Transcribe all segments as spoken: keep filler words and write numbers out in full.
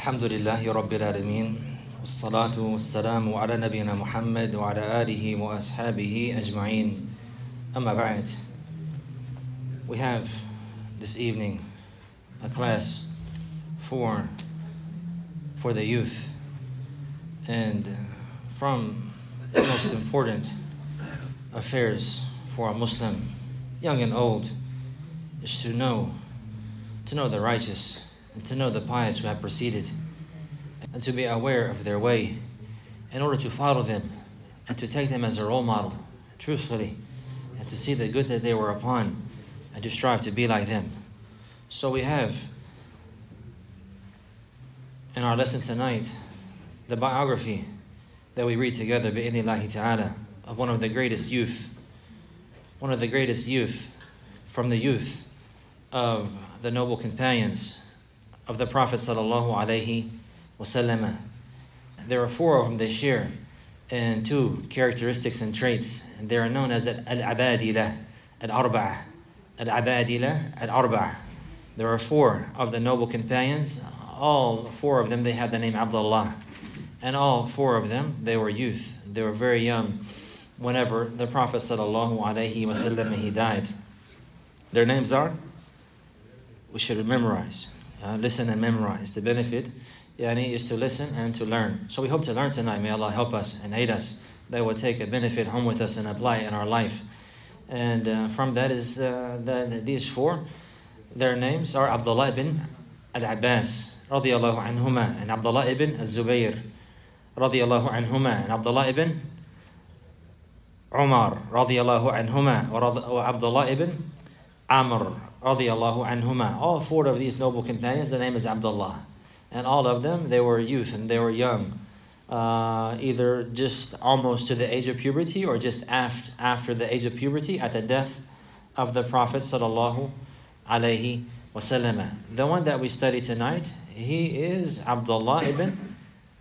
الحمد لله رب العالمين والصلاة والسلام على نبينا محمد وعلى آله وأصحابه أجمعين. أما بعد, we have this evening a class for for the youth, and from the most important affairs for a Muslim, young and old, is to know to know the righteous and to know the pious who have preceded, and to be aware of their way in order to follow them and to take them as a role model truthfully, and to see the good that they were upon and to strive to be like them. So we have in our lesson tonight the biography that we read together bi'idhnillahi ta'ala of one of the greatest youth, one of the greatest youth from the youth of the noble companions of the Prophet sallallahu alaihi wasallam. There are four of them they share in two characteristics and traits, and they are known as al-abadila al-arba'ah. Al-abadila al-arba'ah. There are four of the noble companions. All four of them, they have the name Abdullah, and all four of them, they were youth. They were very young whenever the Prophet sallallahu alaihi wasallam he died. Their names are, we should memorize. Uh, listen and memorize. The benefit yani, is to listen and to learn. So we hope to learn tonight. May Allah help us and aid us that will take a benefit home with us and apply it in our life. And uh, from that is uh, the, these four. Their names are Abdullah ibn al-Abbas radiyallahu anhuma, and Abdullah ibn al-Zubayr radiyallahu anhuma, and Abdullah ibn Umar radiyallahu anhuma, wa Abdullah ibn Amr radiyallahu anhuma. All four of these noble companions, the name is Abdullah. And all of them, they were youth and they were young. Uh, either just almost to the age of puberty or just after, after the age of puberty at the death of the Prophet sallallahu alaihi wasallam. The one that we study tonight, he is Abdullah ibn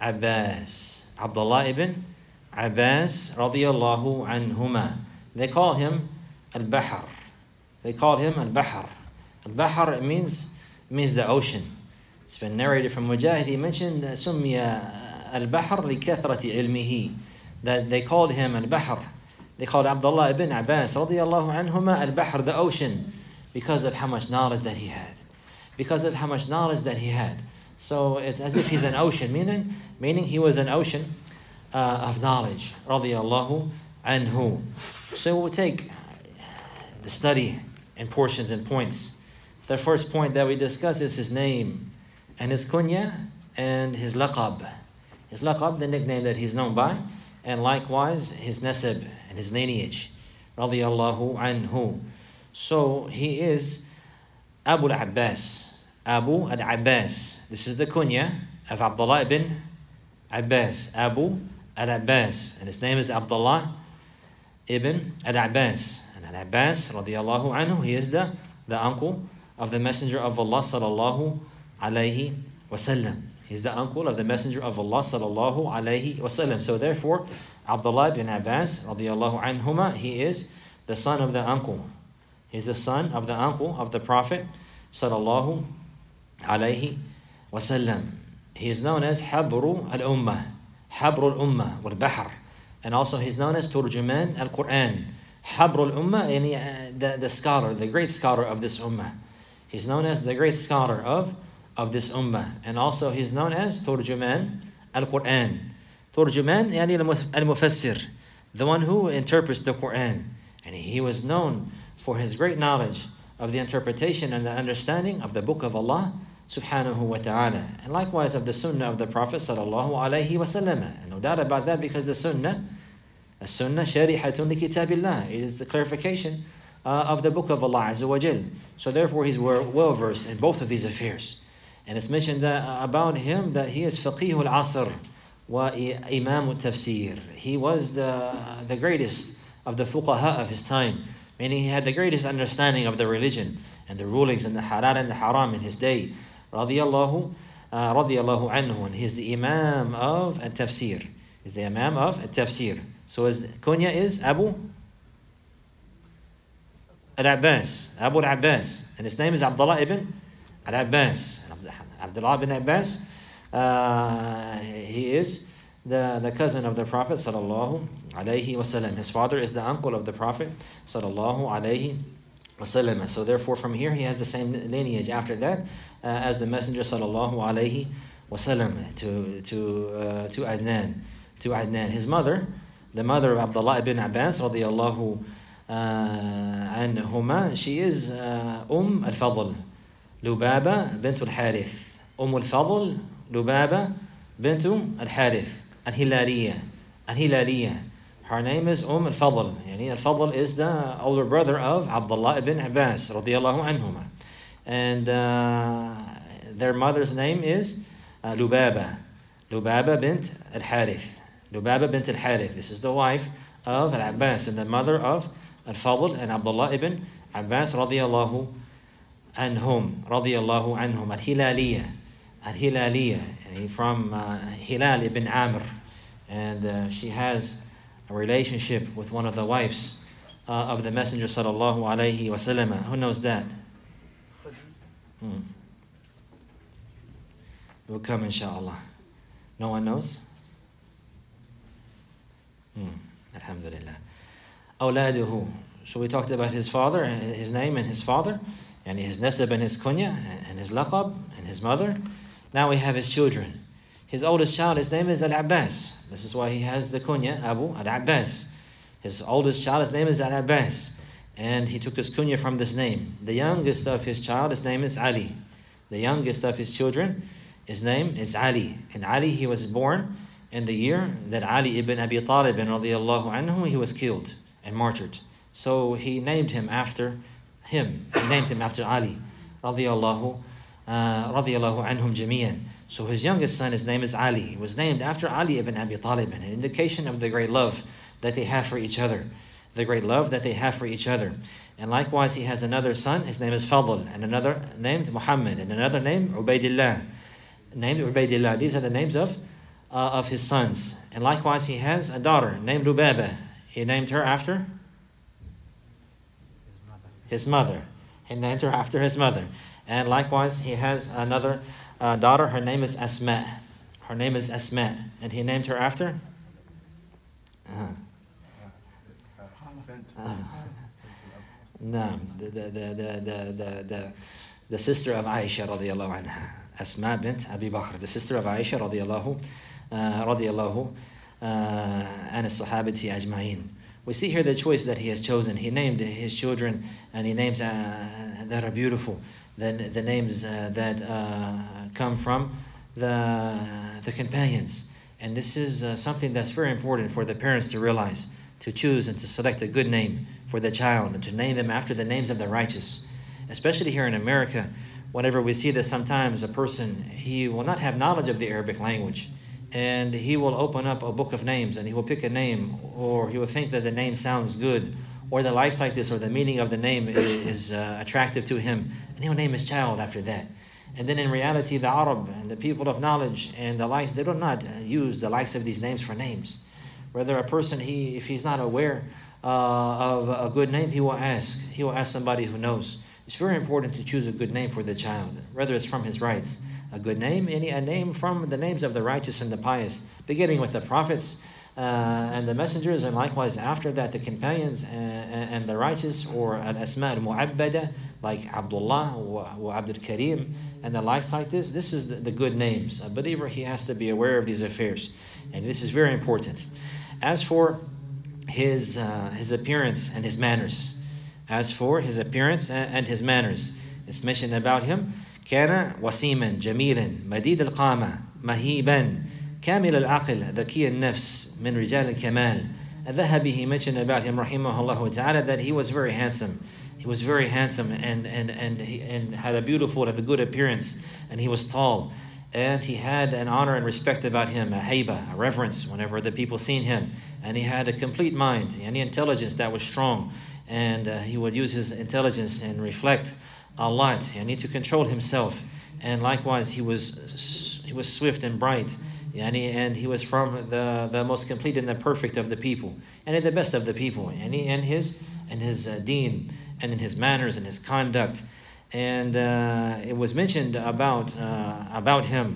Abbas. Abdullah ibn Abbas radiyallahu anhuma. They call him Al-Bahr. They called him Al-Bahr. Al-Bahr, it means, means the ocean. It's been narrated from Mujahid. He mentioned Summiya Al-Bahr لِكَثْرَةِ عِلْمِهِ, that they called him Al-Bahr. They called Abdullah ibn Abbas radiyallahu anhuma Al-Bahr, the ocean, because of how much knowledge that he had. Because of how much knowledge that he had. So it's as if he's an ocean, meaning, meaning he was an ocean uh, of knowledge radiyallahu anhu. So we'll take the study in portions and points. The first point that we discuss is his name and his kunya and his laqab. His laqab, the nickname that he's known by, and likewise his nasab and his lineage. Radiyallahu anhu. So he is Abu al-Abbas. Abu al-Abbas. This is the kunya of Abdullah ibn Abbas. Abu al-Abbas. And his name is Abdullah ibn al-Abbas. Al-Abbas radiyallahu anhu, he is the, the uncle of the Messenger of Allah sallallahu alayhi wasallam. He's the uncle of the Messenger of Allah sallallahu alayhi wasallam. So therefore, Abdullah ibn Abbas radiyallahu anhuma, he is the son of the uncle. He's the son of the uncle of the Prophet sallallahu alayhi wasallam. He is known as Habru al-Ummah, Habru al-Ummah wal-Bahr, and also he's known as Turjuman al-Quran. Habru al-Ummah, the, the scholar, the great scholar of this ummah. He's known as the great scholar of, of this ummah. And also he's known as Turjuman al-Quran. Turjuman, yani al-Mufassir, the one who interprets the Quran. And he was known for his great knowledge of the interpretation and the understanding of the book of Allah subhanahu wa ta'ala. And likewise of the sunnah of the Prophet sallallahu alayhi wa sallam. And no doubt about that, because the sunnah, As-Sunnah sharihatun li kitabillah. It is the clarification uh, of the book of Allah Azza wa Jal. So therefore he's well versed in both of these affairs. And it's mentioned that, uh, about him that he is faqih al-asr wa imam al-tafsir. He was the, the greatest of the fuqaha of his time. Meaning he had the greatest understanding of the religion and the rulings and the halal and the haram in his day. Radiyallahu, uh, radiyallahu anhu. And he's the imam of al-tafsir. He's the imam of al-tafsir. So his kunya is Abu al-Abbas, Abu al-Abbas, and his name is Abdullah ibn al-Abbas. Abdullah ibn Abbas Uh, he is the, the cousin of the Prophet sallallahu alaihi wasallam. His father is the uncle of the Prophet sallallahu alaihi wasallam. So therefore from here he has the same lineage after that uh, as the Messenger sallallahu alaihi wasallam to, to, uh, to Adnan. To Adnan. His mother, the mother of Abdullah ibn Abbas radiyallahu anhuma, she is uh, Umm al-Fadl, Lubaba bint al-Harith. Umm al-Fadl, Lubaba bint al-Harith, al-Hilaliya, al-Hilaliya. Her name is Umm al-Fadl. Yani al-Fadl is the older brother of Abdullah ibn Abbas radiyallahu anhuma. And uh, their mother's name is uh, Lubaba, Lubaba bint al-Harith. Lubaba bint al-Harith. This is the wife of al-Abbas and the mother of al-Fadl and Abdullah ibn Abbas radiyallahu anhum, radiyallahu anhum, al-Hilaliya, al-Hilaliya, from uh, Hilal ibn Amr. And uh, she has a relationship with one of the wives uh, of the Messenger sallallahu alayhi wa sallam. Who knows that? Hmm. It will come inshallah. No one knows? Hmm. Alhamdulillah. Awladuhu. So we talked about his father, his name and his father, and his nasab and his kunya, and his laqab, and his mother. Now we have his children. His oldest child, his name is Al-Abbas. This is why he has the kunya, Abu Al-Abbas. His oldest child, his name is Al-Abbas. And he took his kunya from this name. The youngest of his child, his name is Ali. The youngest of his children, his name is Ali. And Ali, he was born in the year that Ali ibn Abi Talib radiyallahu anhu, he was killed and martyred. So he named him after him. He named him after Ali radiyallahu uh, radiyallahu anhum jamiyan. So his youngest son, his name is Ali. He was named after Ali ibn Abi Talib, an indication of the great love that they have for each other. The great love that they have for each other. And likewise, he has another son, his name is Fadl, and another named Muhammad, and another named Ubaidillah, named Ubaidillah. These are the names of uh, of his sons. And likewise, he has a daughter named Lubaba. He named her after his mother. He named her after his mother. And likewise, he has another uh, daughter. Her name is Asma. Her name is Asma. And he named her after? Uh-huh. Uh, no, the, the, the, the, the, the, the sister of Aisha radiallahu anha. Asma bint Abi Bakr, the sister of Aisha radiallahu uh, radiallahu uh, and as-sahabati ajma'in. We see here the choice that he has chosen. He named his children, and he names uh, that are beautiful. The, the names uh, that uh, come from the, the companions. And this is uh, something that's very important for the parents to realize, to choose and to select a good name for the child and to name them after the names of the righteous. Especially here in America, whenever we see that sometimes a person, he will not have knowledge of the Arabic language, and he will open up a book of names and he will pick a name, or he will think that the name sounds good, or the likes like this, or the meaning of the name is uh, attractive to him, and he'll name his child after that. And then in reality, the Arab and the people of knowledge and the likes, they do not use the likes of these names for names. Whether a person, he if he's not aware uh, of a good name, he will ask. He will ask somebody who knows. It's very important to choose a good name for the child, whether it's from his rights. A good name, any a name from the names of the righteous and the pious, beginning with the prophets uh, and the messengers, and likewise after that the companions and, and the righteous, or al-asma al-mu'abbada, like Abdullah or Abdul Karim, and the likes like this. This is the, the good names. A believer, he has to be aware of these affairs, and this is very important. As for his uh, his appearance and his manners, as for his appearance and, and his manners, it's mentioned about him. كان وسيما جميلا مديد القامة مهيبا كامل العقل ذكي النفس من رجال الكمال. الذهبي, he mentioned about him rahimahullah ta'ala that he was very handsome. He was very handsome and and and he, and had a beautiful and a good appearance, and he was tall, and he had an honor and respect about him, a haiba, a reverence whenever the people seen him, and he had a complete mind and intelligence that was strong, and uh, he would use his intelligence and reflect a lot, and need to control himself. And likewise, he was he was swift and bright, and he, and he was from the the most complete and the perfect of the people, and the best of the people, and he and his and his uh, deen, and in his manners and his conduct. And uh, it was mentioned about uh, about him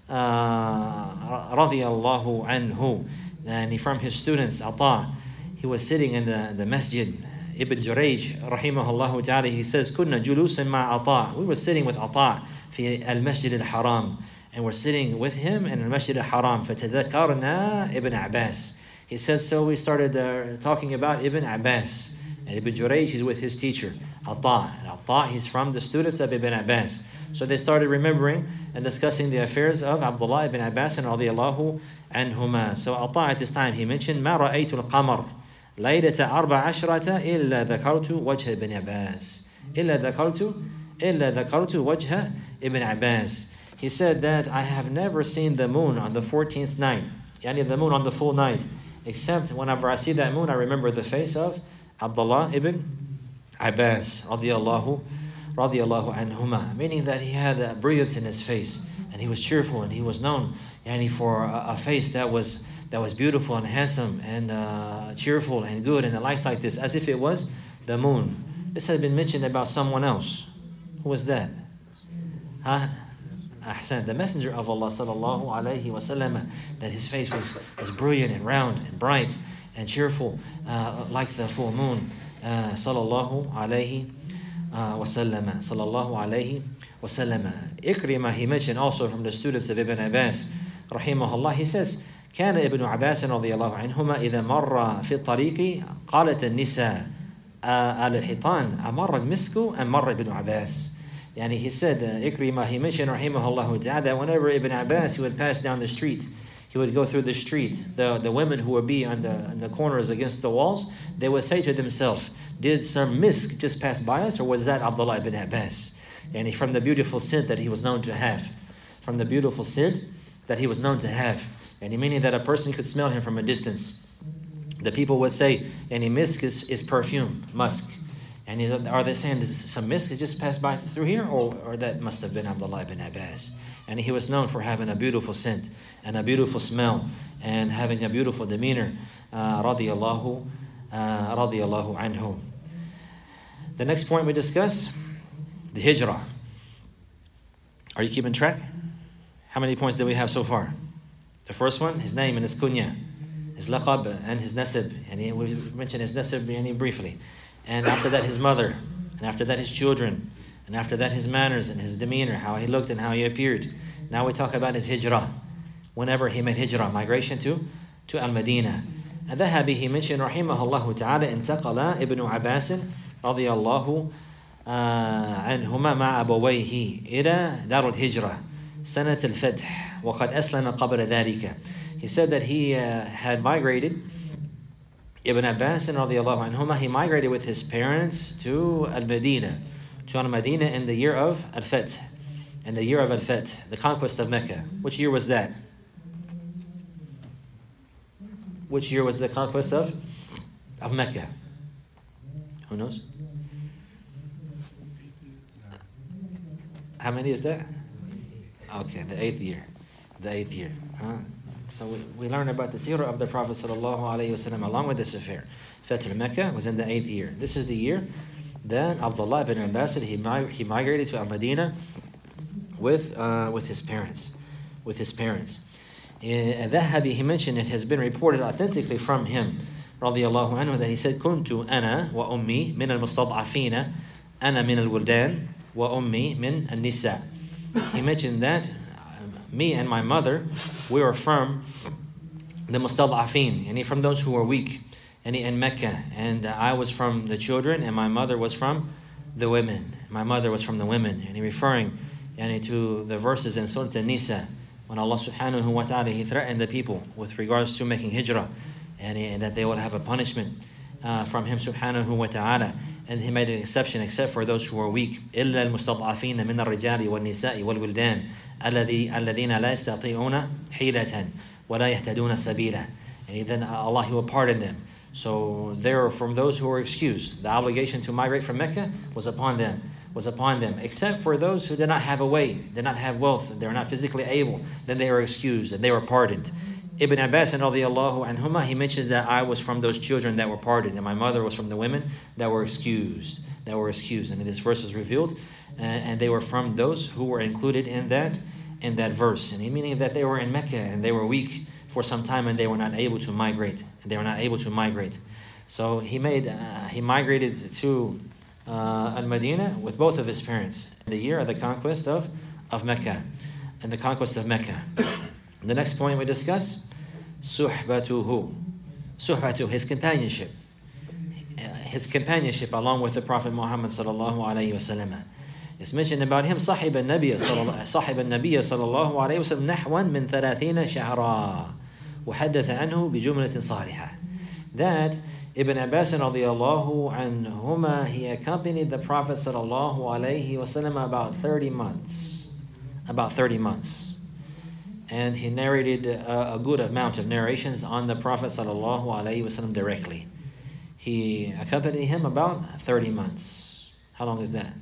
uh, radiyallahu anhu, and from his students, Ata, he was sitting in the, the masjid. Ibn Jurayj, rahimahullah ta'ala, he says, Kunna julusan ma Ata. We were sitting with Ata fi al-Masjid al-Haram. And we're sitting with him in al-Masjid al-Haram. فَتَذَكَرْنَا Ibn Abbas. He says, so we started uh, talking about Ibn Abbas. And Ibn Jurayj, he's with his teacher, Ata. And Ata, he's from the students of Ibn Abbas. So they started remembering and discussing the affairs of Abdullah ibn Abbas and radiyallahu anhuma. So Ata at this time, he mentioned, مَا رَأَيْتُ الْقَمَرِ لَيْلَةَ أَرْبَعَ عَشْرَةَ إِلَّا ذَكَرْتُ وَجْهَ ibn Abbas. إِلَّا ذَكَرْتُ إِلَّا ذَكَرْتُ وَجْهَ ibn Abbas. He said that I have never seen the moon on the fourteenth night, yani the moon on the full night, except whenever I see that moon, I remember the face of Abdullah ibn Abbas, radiyallahu, radiyallahu anhuma, meaning that he had a brilliance in his face, and he was cheerful, and he was known yani, for a, a face that was that was beautiful and handsome and uh, cheerful and good and the likes like this, as if it was the moon. This had been mentioned about someone else. Who was that? Huh? Ahsan, the Messenger of Allah sallallahu alayhi wa sallam, that his face was, was brilliant and round and bright and cheerful uh, like the full moon. Uh, sallallahu alayhi wa sallam. Sallallahu alayhi wa sallam. Ikrimah, he mentioned also from the students of Ibn Abbas, rahimahullah, he says, كان ابن عباس رضي الله عنهما إذا مر في الطريق قالت النساء على الحيطان أمر المسك أم مر ابن عباس. Yani he said, uh, Ikrimah, he mentioned, rahimahullah ta'ala, that whenever Ibn Abbas, he would pass down the street, he would go through the street, the, the women who would be on the, on the corners against the walls, they would say to themselves, did some misk just pass by us, or was that Abdullah ibn Abbas? Yani from the beautiful scent that he was known to have. From the beautiful scent that he was known to have. And meaning that a person could smell him from a distance. The people would say, any misk is, is perfume, musk. And are they saying this is some misk that just passed by through here? Or, or that must have been Abdullah ibn Abbas. And he was known for having a beautiful scent and a beautiful smell and having a beautiful demeanor. Uh, radiyallahu, uh, radiyallahu anhu. The next point we discuss, the hijrah. Are you keeping track? How many points do we have so far? The first one, his name and his kunya, his laqab and his nasib. And he, we mentioned his nasib briefly. And after that, his mother. And after that, his children. And after that, his manners and his demeanor, how he looked and how he appeared. Now we talk about his hijrah. Whenever he made hijrah, migration to, to Al-Madinah. And Dhahabi, he mentioned, rahimahullah ta'ala, انتقل ابن عباس رضي الله عنهما مع أبويه إلى دار الهجرة سنة الفتح وقد أسلم قبل ذلك. He said that he uh, had migrated, Ibn Abbas radiallahu anhuma, he migrated with his parents to Al-Madinah, to Al-Madinah in the year of Al-Fath, in the year of Al-Fath, the conquest of Mecca. Which year was that? Which year was the conquest of, of Mecca? Who knows? How many is that? Okay, the eighth year. The eighth year. Huh? So we, we learn about the seerah of the Prophet sallallahu alaihi wasallam along with this affair. Fath al-Makkah was in the eighth year. This is the year that Abdullah ibn Abbas, he, he migrated to Al-Madinah with, uh, with his parents. With his parents. And Dhahabi, he mentioned, it has been reported authentically from him, radiyallahu anhu, that he said, Kuntu ana wa ummi min al-mustad'afina, ana min al-wuldan, wa ummi min al-nisa. He mentioned that me and my mother, we were from the mustad'afin, and from those who were weak, and in Mecca. And I was from the children, and my mother was from the women. My mother was from the women. And he referring and to the verses in Surah An-Nisa, when Allah subhanahu wa ta'ala, he threatened the people with regards to making hijrah, and, and that they would have a punishment uh, from him subhanahu wa ta'ala. And he made an exception except for those who are weak. إِلَّا الْمُسْتَضْعَفِينَ مِنَ الرِّجَالِ وَالنِّسَاءِ وَالْوِلْدَانِ الَّذِينَ لَا يَسْتَطِيعُونَ حِيلَةً وَلَا يَهْتَدُونَ سَبِيلًا. And then Allah, he will pardon them. So they are from those who are excused. The obligation to migrate from Mecca was upon them, was upon them, except for those who did not have a way, did not have wealth, they were not physically able. Then they were excused and they were pardoned. Ibn Abbas radiallahu anhuma, he mentions that I was from those children that were pardoned, and my mother was from the women that were excused, that were excused. And this verse was revealed, and, and they were from those who were included in that in that verse, and meaning that they were in Mecca and they were weak for some time and they were not able to migrate. They were not able to migrate. So he made uh, he migrated to uh, Al-Madinah with both of his parents in the year of the conquest of, of Mecca, and the conquest of Mecca. The next point we discuss, suhbatuhu. Suhbatuhu, his companionship. His companionship along with the Prophet Muhammad sallallahu alayhi wa sallam. It's mentioned about him, صاحب النبي صاحب النبي صلى الله عليه وسلم نحوا من ثلاثين شهرا وحدث عنه بجملة صالحة. That Ibn Abbas radiallahu anhuma, he accompanied the Prophet sallallahu alayhi wa sallam about thirty months. About thirty months. And he narrated a, a good amount of narrations on the Prophet sallallahu alayhi wa sallam directly. He accompanied him about thirty months. How long is that?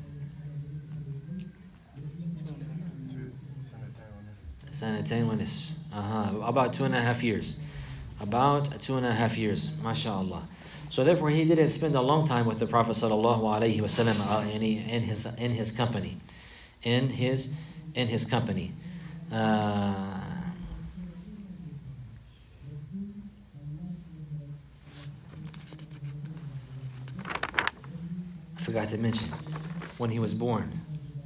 Sanatain wa nisf. Uh-huh. About two and a half years. About two and a half years. MashaAllah. So therefore he didn't spend a long time with the Prophet sallallahu alayhi wa sallam uh, in, in his in his company. In his in his company. Uh, I forgot to mention when he was born.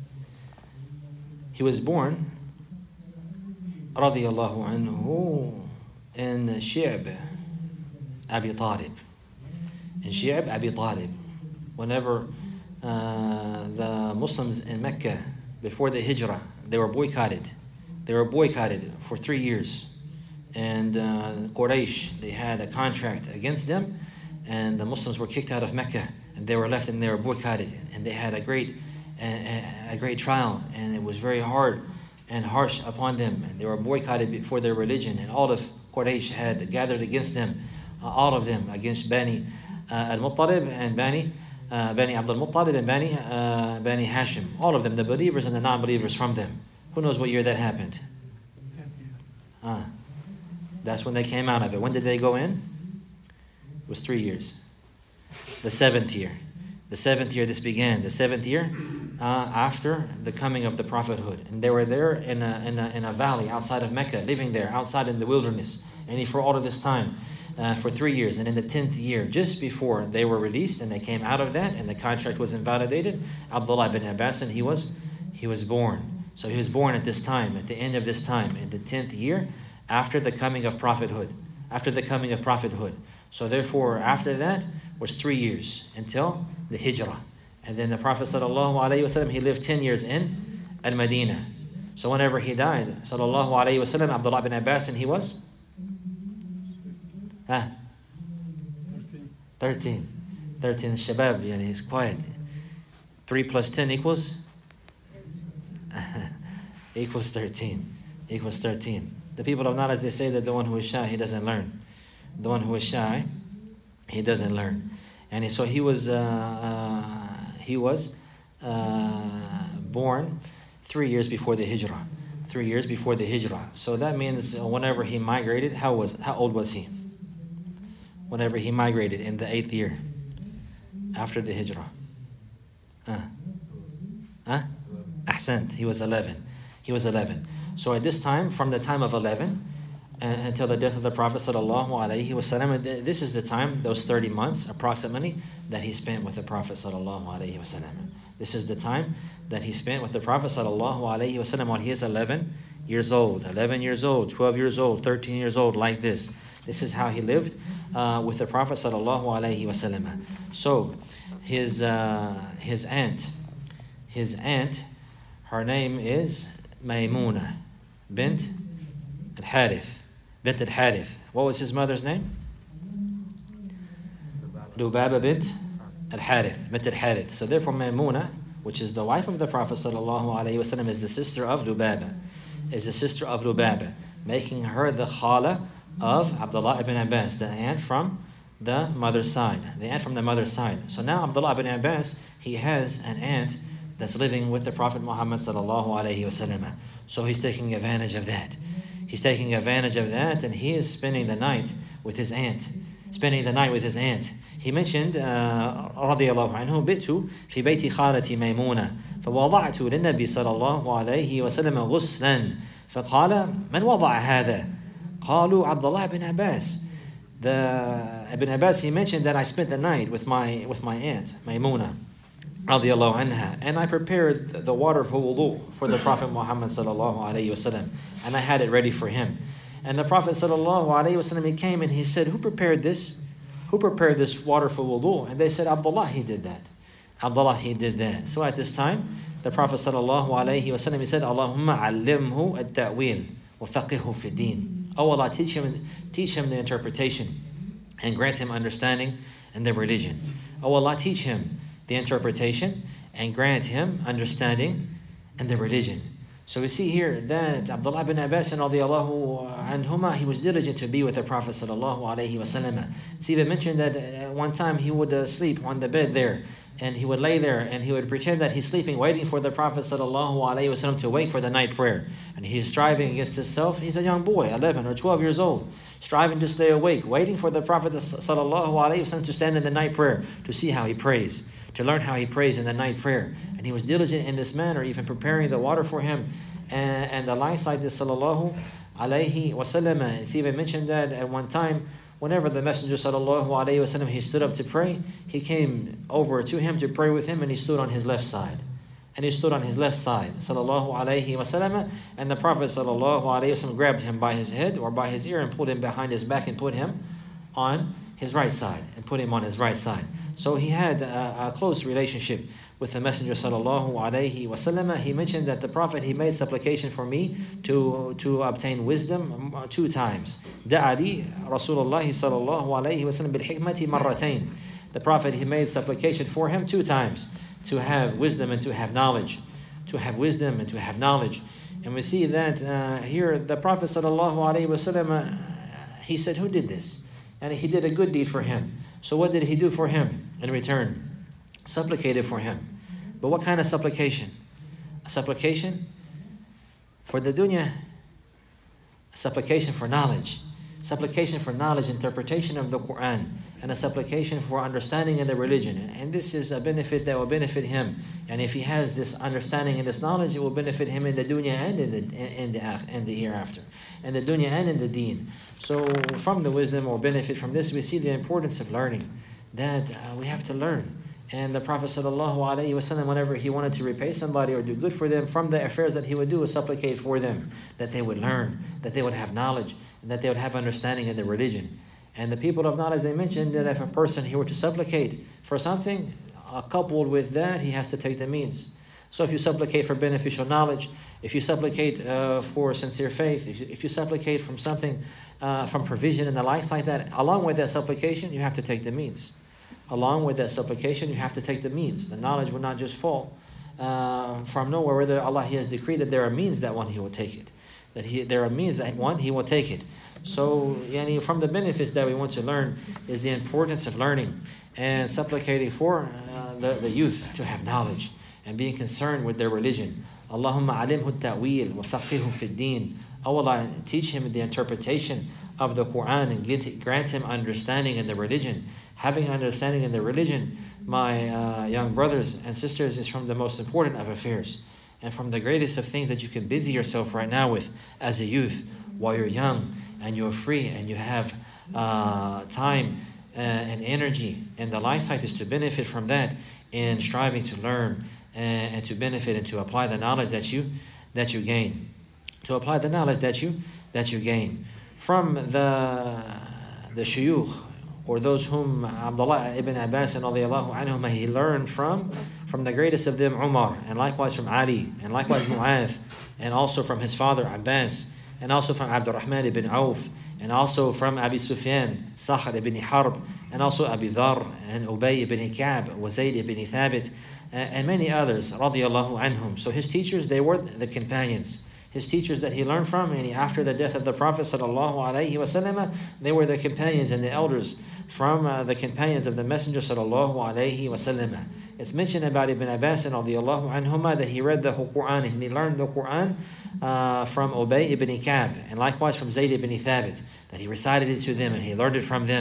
He was born radiyallahu anhu in Shi'b Abi Talib. In Shi'b Abi Talib. Whenever uh, the Muslims in Mecca, before the Hijrah, they were boycotted. They were boycotted for three years. And uh, Quraysh, they had a contract against them, and the Muslims were kicked out of Mecca, and they were left and they were boycotted. And they had a great, a, a great trial, and it was very hard and harsh upon them. And they were boycotted for their religion, and all of Quraysh had gathered against them, uh, all of them, against Bani uh, al-Muttalib and Bani, uh, Bani Abdul Muttalib and Bani, uh, Bani Hashim. All of them, the believers and the non-believers from them. Who knows what year that happened? Ah, that's when they came out of it. When did they go in? It was three years. The seventh year. The seventh year this began. The seventh year uh, after the coming of the prophethood. And they were there in a, in, a, in a valley outside of Mecca, living there, outside in the wilderness. And for all of this time, uh, for three years. And in the tenth year, just before they were released and they came out of that and the contract was invalidated, Abdullah ibn Abbas, and he was, he was born. So he was born at this time, at the end of this time, in the tenth year, after the coming of prophethood. After the coming of prophethood. So therefore, after that was three years until the Hijrah. And then the Prophet sallallahu alaihi wasallam, he lived ten years in Al-Madinah. So whenever he died, sallallahu alaihi wasallam, Abdullah ibn Abbas, and he was? Ah, thirteen. thirteen Shabab, yani he's quiet. three plus ten equals? Equals thirteen. Equals thirteen. The people of knowledge, they say that the one who is shy, he doesn't learn. The one who is shy, he doesn't learn. And he, so he was, uh, uh, he was uh, born three years before the Hijrah. Three years before the Hijrah. So that means whenever he migrated, how was how old was he? Whenever he migrated in the eighth year after the Hijrah. Uh, uh? Ahsant, he was eleven. He was eleven. So at this time, from the time of eleven uh, until the death of the Prophet sallallahu alaihi wasallam, this is the time, those thirty months approximately, that he spent with the Prophet sallallahu alaihi wasallam. This is the time that he spent with the Prophet sallallahu alaihi wasallam while he is eleven years old, eleven years old, twelve years old, thirteen years old, like this. This is how he lived uh, with the Prophet sallallahu alaihi wasallam. So his uh, his aunt, his aunt, her name is Maymuna bint al-Harith. Bint al-Harith. What was his mother's name? Lubaba bint al-Harith. Bint al-Harith. So therefore Maymuna, which is the wife of the Prophet sallallahu alaihi wasallam, is the sister of Lubaba. Is the sister of Lubaba, making her the khala of Abdullah ibn Abbas, the aunt from the mother's side. The aunt from the mother's side. So now Abdullah ibn Abbas, he has an aunt that's living with the Prophet Muhammad sallallahu alaihi wasallam. So he's taking advantage of that. He's taking advantage of that, and he is spending the night with his aunt. spending the night with his aunt. He mentioned, uh, رضي الله عنه, بِئْتُ في بيت خالتي ميمونة فوضعت للنبي صلى الله عليه وسلم غسلا فقال من وضع هذا؟ قالوا عبد الله ibn Abbas. The Ibn Abbas, he mentioned that I spent the night with my with my aunt Maymuna radiallahu anha, and I prepared the water for wudu for the Prophet Muhammad sallallahu alayhi wasallam, and I had it ready for him. And the Prophet sallallahu alayhi wasallam, he came and he said, who prepared this? Who prepared this water for wudu? And they said, Abdullah, he did that. Abdullah, he did that. So at this time, the Prophet sallallahu alayhi wasallam, he said, Allahumma allimhu at-ta'wil wa faqihu fi din. Oh Allah, teach him, teach him the interpretation and grant him understanding in the religion. Oh Allah, teach him the interpretation and grant him understanding in the religion. So we see here that Abdullah ibn Abbas radiallahu anhuma, he was diligent to be with the Prophet sallallahu alaihi wasallam. It's even mentioned that at one time he would uh, sleep on the bed there, and he would lay there and he would pretend that he's sleeping, waiting for the Prophet sallallahu alaihi wasallam to wake for the night prayer. And he's striving against himself. He's a young boy, eleven or twelve years old, striving to stay awake, waiting for the Prophet sallallahu alaihi wasallam to stand in the night prayer, to see how he prays, to learn how he prays in the night prayer. And he was diligent in this manner, even preparing the water for him. And, and the likes like this, sallallahu alaihi wasallam. It's even mentioned that at one time, whenever the Messenger sallallahu alaihi wasallam, he stood up to pray, he came over to him to pray with him, and he stood on his left side. And he stood on his left side, sallallahu alaihi wasallam. And the Prophet sallallahu alaihi wasallam grabbed him by his head or by his ear and pulled him behind his back and put him on his right side and put him on his right side. So he had a, a close relationship with the Messenger sallallahu alaihi wasallam. He mentioned that the Prophet, he made supplication for me to, to obtain wisdom two times. Da'ali Rasulullah sallallahu alaihi wasallam bil hikmati marratain. The Prophet, he made supplication for him two times, to have wisdom and to have knowledge. To have wisdom and to have knowledge. And we see that uh, here the Prophet sallallahu alaihi wasallam, uh, he said, who did this? And he did a good deed for him. So what did he do for him in return? Supplicated for him. But what kind of supplication? A supplication for the dunya, a supplication for knowledge, supplication for knowledge, interpretation of the Quran, and a supplication for understanding in the religion. And this is a benefit that will benefit him. And if he has this understanding and this knowledge, it will benefit him in the dunya and in the in the in the hereafter, in the dunya and in the deen. So from the wisdom or benefit from this, we see the importance of learning, that uh, we have to learn. And the Prophet sallallahu alaihi wasallam, whenever he wanted to repay somebody or do good for them, from the affairs that he would do was supplicate for them, that they would learn, that they would have knowledge, and that they would have understanding in the religion. And the people of knowledge, they mentioned that if a person he were to supplicate for something, uh, coupled with that, he has to take the means. So if you supplicate for beneficial knowledge, if you supplicate uh, for sincere faith, if you, if you supplicate from something, uh, from provision and the likes like that, along with that supplication, you have to take the means. Along with that supplication, you have to take the means. The knowledge will not just fall uh, from nowhere. Whether Allah, he has decreed that there are means that one, he will take it. That he, there are means that one, he will take it. So, yani, from the benefits that we want to learn is the importance of learning and supplicating for uh, the, the youth to have knowledge and being concerned with their religion. Allahumma alimhu at-ta'wil wa faqihu fi din. Oh Allah, teach him the interpretation of the Quran and get, grant him understanding in the religion. Having understanding in the religion, my uh, young brothers and sisters, is from the most important of affairs and from the greatest of things that you can busy yourself right now with as a youth while you're young and you're free and you have uh, time uh, and energy and the life is to benefit from that in striving to learn and, and to benefit and to apply the knowledge that you that you gain. To apply the knowledge that you that you gain. From the the shuyukh, or those whom Abdullah ibn Abbas and radiallahu anhum, he learned from, from the greatest of them, Umar, and likewise from Ali, and likewise Mu'adh, and also from his father, Abbas, and also from Abdurrahman ibn Auf, and also from Abi Sufyan, Sakhr ibn Harb, and also Abi Dhar, and Ubay ibn Ka'b, Zayd ibn Thabit, and many others, radiallahu anhum. So his teachers, they were the companions. His teachers that he learned from, and after the death of the Prophet sallallahu alaihi wasallam, they were the companions and the elders from uh, the companions of the Messenger sallallahu alaihi wasallam. It's mentioned about Ibn Abbas and radiallahu anhuma that he read the whole Quran and he learned the Quran uh, from Ubay ibn Ka'b, and likewise from Zayd ibn Thabit, that he recited it to them and he learned it from them.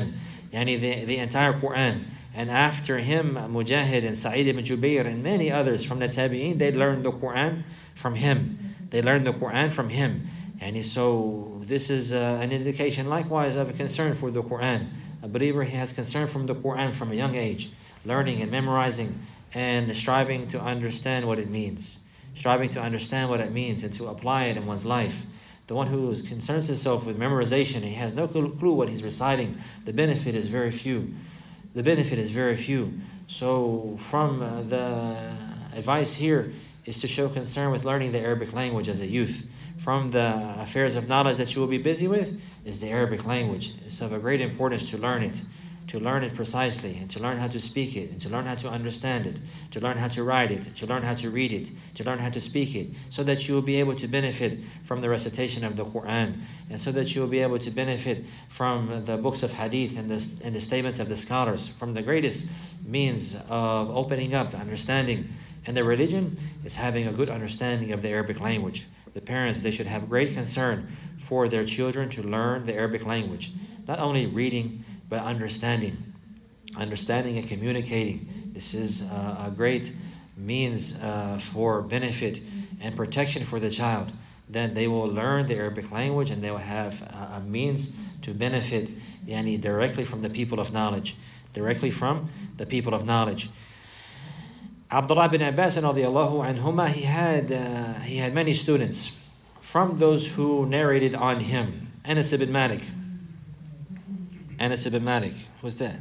yani the, the entire Quran. And after him, Mujahid and Sa'id ibn Jubair and many others from the Tabi'een, they learned the Quran from him. They learned the Quran from him. And so this is uh, an indication likewise of a concern for the Quran. A believer, he has concern from the Quran from a young age, learning and memorizing and striving to understand what it means. Striving to understand what it means and to apply it in one's life. The one who concerns himself with memorization, he has no clue what he's reciting. The benefit is very few. The benefit is very few. So from uh, the advice here is to show concern with learning the Arabic language as a youth. From the affairs of knowledge that you will be busy with is the Arabic language. It's of a great importance to learn it, to learn it precisely, and to learn how to speak it, and to learn how to understand it, to learn how to write it, to learn how to read it, to learn how to speak it, so that you will be able to benefit from the recitation of the Quran, and so that you will be able to benefit from the books of hadith and the, and the statements of the scholars. From the greatest means of opening up understanding and the religion is having a good understanding of the Arabic language. The parents, they should have great concern for their children to learn the Arabic language. Not only reading, but understanding. Understanding and communicating. This is uh, a great means uh, for benefit and protection for the child. Then they will learn the Arabic language and they will have a, a means to benefit yani, directly from the people of knowledge. Directly from the people of knowledge. Abdullah bin Abbas radiallahu anhuma, he had uh, he had many students from those who narrated on him. Anas ibn Malik. Anas ibn Malik. Who's that?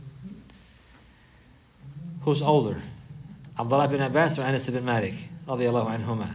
Who's older? Abdullah bin Abbas or Anas ibn Malik? Radiallahu anhuma.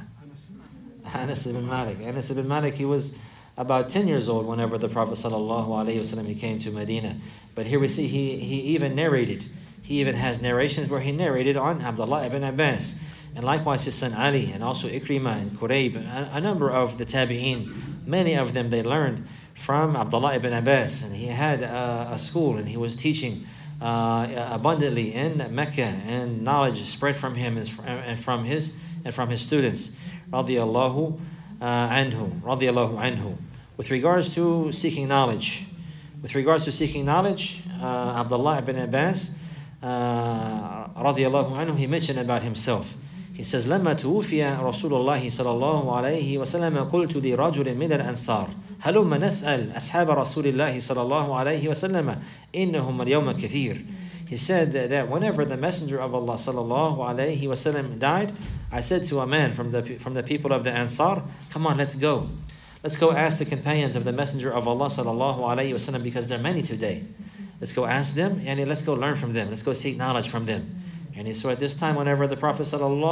Anas ibn Malik. Anas ibn Malik, he was about ten years old whenever the Prophet sallallahu alaihi wasallam he came to Medina. But here we see he he even narrated. He even has narrations where he narrated on Abdullah ibn Abbas. And likewise his son Ali and also Ikrimah and Qurayb, a, a number of the Tabi'een. Many of them they learned from Abdullah ibn Abbas. And he had a, a school and he was teaching uh, abundantly in Mecca, and knowledge spread from him and from his and from his students. Radiallahu uh, anhu. Radiallahu anhu. With regards to seeking knowledge. With regards to seeking knowledge, uh, Abdullah ibn Abbas, Uh, radiallahu anhu, he mentioned about himself. He says, لما توفي رسول الله صلى الله عليه وسلم قلت لرجل من الأنصار هلما نسأل أصحاب رسول الله صلى الله عليه وسلم إنهم اليوم كثير. He said that whenever the messenger of Allah صلى الله عليه وسلم died, I said to a man from the from the people of the Ansar, come on, let's go. Let's go ask the companions of the messenger of Allah صلى الله عليه وسلم, because there are many today. Let's go ask them, and let's go learn from them. Let's go seek knowledge from them. And so at this time, whenever the Prophet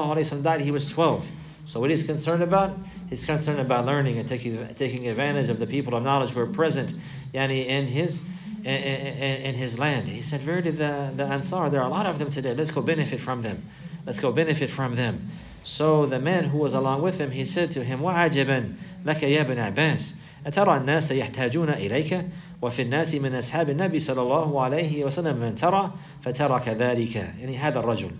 ﷺ died, he was twelve. So what he's concerned about? He's concerned about learning and taking taking advantage of the people of knowledge who are present yani, in his in, in, in his land. He said, verily the, the Ansar, there are a lot of them today. Let's go benefit from them. Let's go benefit from them. So the man who was along with him, he said to him, وَعَجَبًا لَكَ يَا بْنَ عَبَّاسِ أَتَرَى النَّاسَ يَحْتَاجُونَ إِلَيْكَ وفي الناس من أصحاب النبي صلى الله عليه وسلم من ترى فترى كذلك. يعني هذا الرجل.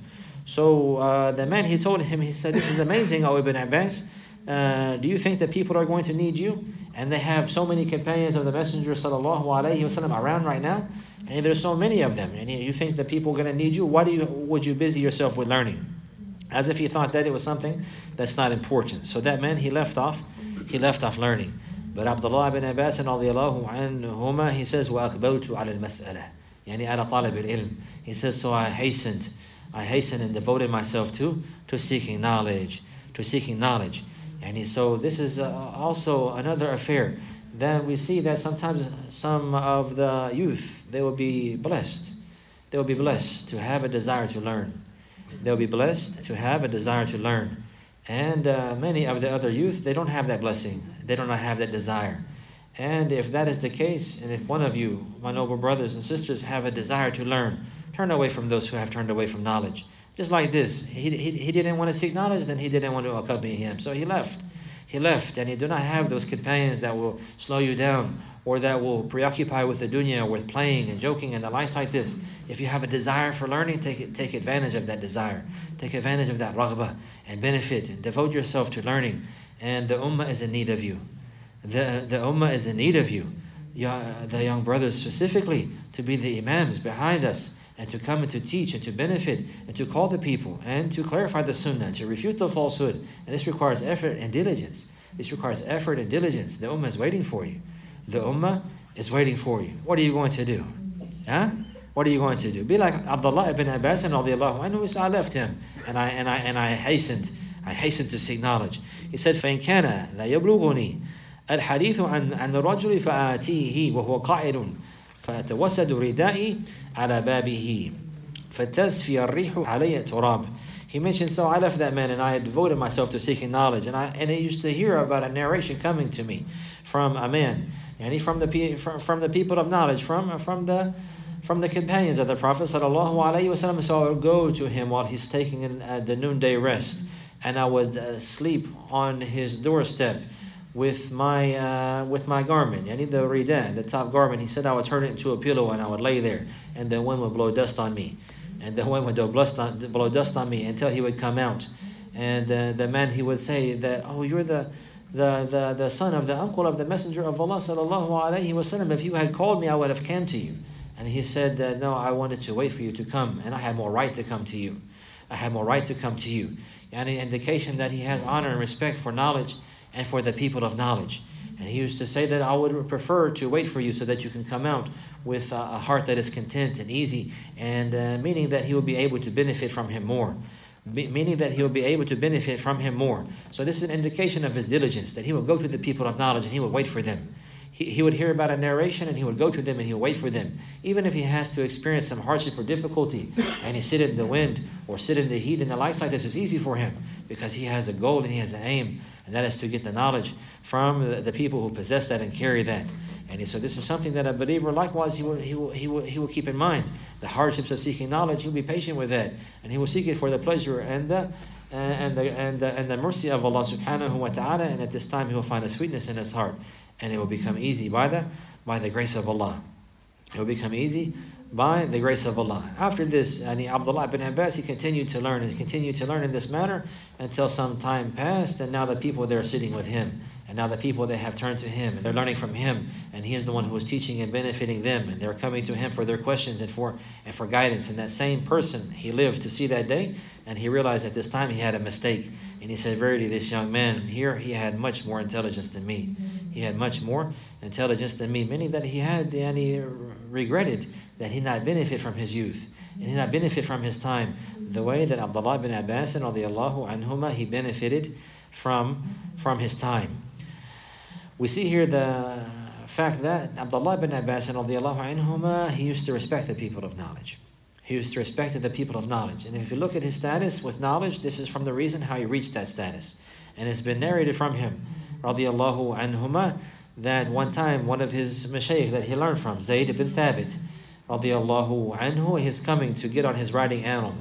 So uh, the man, he told him, he said, this is amazing, O Ibn Abbas. Uh, do you think that people are going to need you? And they have so many companions of the Messenger صلى الله عليه وسلم around right now. And there's so many of them. And you think that people are going to need you? Why do you, would you busy yourself with learning? As if he thought that it was something that's not important. So that man, he left off, he left off learning. But Abdullah ibn Abbas radiallahu anhuma, he says, وَأَقْبَلْتُ عَلَى الْمَسْأَلَةِ يعني على طالب العلم. He says, so I hastened, I hastened and devoted myself to, to seeking knowledge, to seeking knowledge. And he, so this is uh, also another affair. Then we see that sometimes some of the youth, they will be blessed. They will be blessed to have a desire to learn. They will be blessed to have a desire to learn. And uh, many of the other youth, they don't have that blessing. They do not have that desire. And if that is the case, and if one of you, my noble brothers and sisters, have a desire to learn, turn away from those who have turned away from knowledge. Just like this, he, he, he didn't want to seek knowledge, then he didn't want to accompany him. So he left. He left, and you do not have those companions that will slow you down, or that will preoccupy with the dunya, with playing and joking and the likes like this. If you have a desire for learning, take it, take advantage of that desire. Take advantage of that raghbah and benefit and devote yourself to learning. And the ummah is in need of you. The, the ummah is in need of you. the young brothers specifically to be the imams behind us, and to come and to teach and to benefit and to call the people and to clarify the sunnah, to refute the falsehood. And this requires effort and diligence. This requires effort and diligence. The ummah is waiting for you. The ummah is waiting for you. What are you going to do? Huh? What are you going to do? Be like Abdullah ibn Abbas and radiallahu anhu. So I left him and I and I and I hastened. I hastened to seek knowledge. He said, فَإِنْ كَانَ لَا يَبْلُغُنِي الحديث عن عن الرجل فآتيه وهو قائل فأتوسد ردائي على بابه فتزفي الريح علي تراب. He mentioned, so I left that man and I had devoted myself to seeking knowledge, and I and I used to hear about a narration coming to me from a man, and he from the from, from the people of knowledge, from from the from the companions of the Prophet sallallahu alaihi wasallam. So I would go to him while he's taking an, uh, the noonday rest, and I would uh, sleep on his doorstep with my uh, with my garment, yani the rida, the top garment. He said I would turn it into a pillow and I would lay there, and the wind would blow dust on me, and the wind would blow dust on, blow dust on me until he would come out, and uh, the man he would say that, oh, you're the the the the son of the uncle of the Messenger of Allah sallallahu alaihi wasallam. If you had called me, I would have come to you. And he said that, no, I wanted to wait for you to come, and I had more right to come to you. I had more right to come to you. And an indication that he has honor and respect for knowledge and for the people of knowledge. And he used to say that I would prefer to wait for you so that you can come out with a heart that is content and easy, and uh, meaning that he will be able to benefit from him more. Be, meaning that he will be able to benefit from him more. So this is an indication of his diligence, that he will go to the people of knowledge and he will wait for them. He, he would hear about a narration and he would go to them and he would wait for them. Even if he has to experience some hardship or difficulty and he sit in the wind or sit in the heat and the likes like this, is easy for him because he has a goal and he has an aim, and that is to get the knowledge from the, the people who possess that and carry that. And so this is something that a believer likewise he will, he will, he will, he will keep in mind. The hardships of seeking knowledge, he'll be patient with that, and he will seek it for the pleasure and the and the and the, and the mercy of Allah subhanahu wa ta'ala, and at this time he will find a sweetness in his heart, and it will become easy by the by the grace of Allah. It will become easy by the grace of Allah. After this, and Abdullah ibn Abbas, he continued to learn and continued to learn in this manner until some time passed, and now the people there are sitting with him, and now the people they have turned to him and they're learning from him, and he is the one who is teaching and benefiting them, and they're coming to him for their questions and for and for guidance. And that same person, he lived to see that day, and he realized at this time he had a mistake, and he said, verily, this young man here, he had much more intelligence than me. He had much more intelligence than me, meaning that he had, and he regretted that he not benefit from his youth, and he not benefit from his time the way that Abdullah ibn Abbas and radiallahu anhuma, he benefited from from his time. We see here the fact that Abdullah ibn Abbas and radiallahu anhuma, he used to respect the people of knowledge. He used to respect the people of knowledge. And if you look at his status with knowledge, this is from the reason how he reached that status. And it's been narrated from him, radiallahu anhuma, that one time one of his mashayikh that he learned from, Zayd ibn Thabit, radiallahu anhu, he's coming to get on his riding animal.